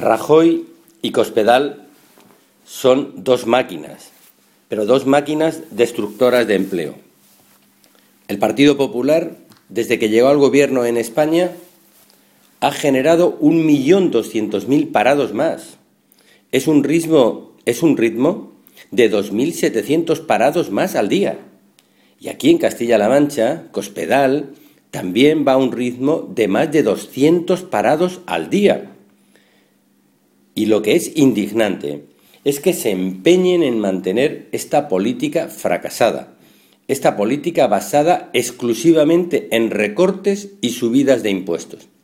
Rajoy y Cospedal son dos máquinas, pero dos máquinas destructoras de empleo. El Partido Popular, desde que llegó al gobierno en España, ha generado 1.200.000 parados más. Es un ritmo de 2.700 parados más al día. Y aquí en Castilla-La Mancha, Cospedal también va a un ritmo de más de 200 parados al día. Y lo que es indignante es que se empeñen en mantener esta política fracasada, esta política basada exclusivamente en recortes y subidas de impuestos.